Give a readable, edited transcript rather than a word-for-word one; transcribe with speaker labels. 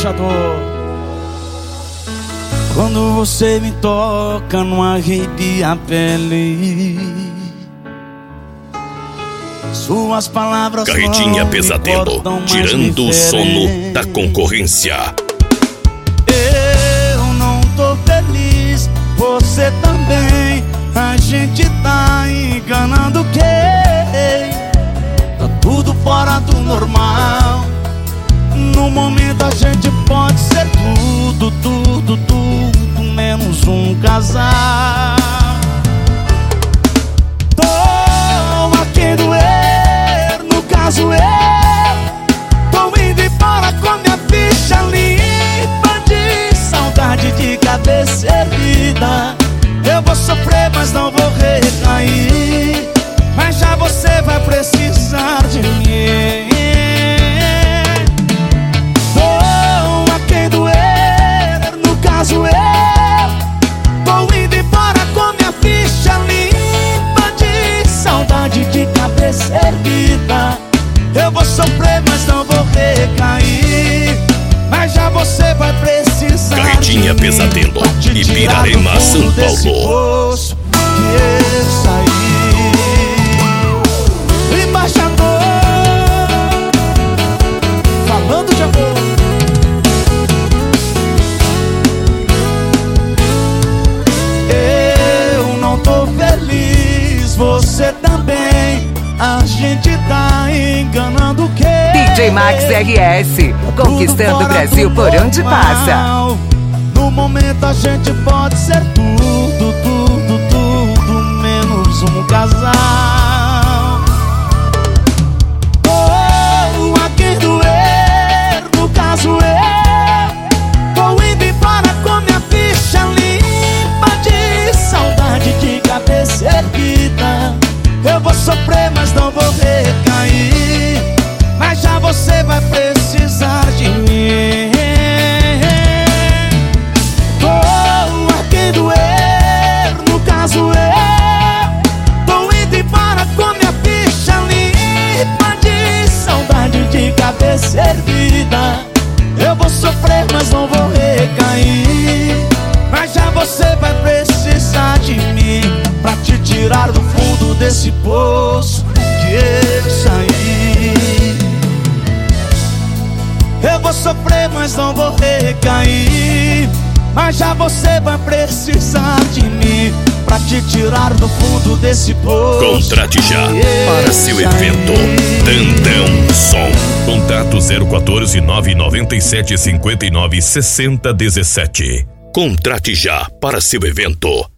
Speaker 1: embaixador. Quando você me toca, não arrepia a pele. Suas palavras
Speaker 2: Carretinha Pesadelo, tirando o sono da concorrência.
Speaker 1: Eu não tô feliz, você também. A gente tá enganando quem? Tá tudo fora do normal. No momento a gente pode ser tudo, tudo, tudo, menos um casal. Tô a quem doer, no caso eu tô indo embora com minha ficha limpa de saudade de cabeça erguida. Eu vou sofrer, mas não vou recair. Mas já você vai precisar de mim. Tô a quem doer, no caso eu tô indo embora com minha ficha limpa de saudade de cabeça erguida. Eu vou sofrer, mas não vou recair. Mas já você vai precisar.
Speaker 2: Carretinha Pesadelo, Ibirarema, São Paulo.
Speaker 1: Que eu saí, embaixador, falando de amor. Eu não tô feliz, você também. A gente tá enganando quem?
Speaker 3: DJ Max RS, conquistando o Brasil por onde passa.
Speaker 1: No momento a gente pode ser tudo, tudo, tudo, menos um casal. Oh, a quem doer, no caso eu tô indo embora com minha ficha limpa de saudade de cabeça erguida. Eu vou sofrer, mas não vou recair. Mas já você vai precisar de mim. Tô a quem doer, no caso eu tô indo embora com minha ficha limpa de saudade de cabeça erguida. Eu vou sofrer, mas não vou recair. Mas já você vai precisar de mim pra te tirar do fundo desse poço que eu saí. Eu vou sofrer, mas não vou recair. Mas já você vai precisar de mim pra te tirar do fundo desse poço.
Speaker 2: Contrate já para seu evento Tandão Som. Contato 014 997 59 60 17. Contrate já para seu evento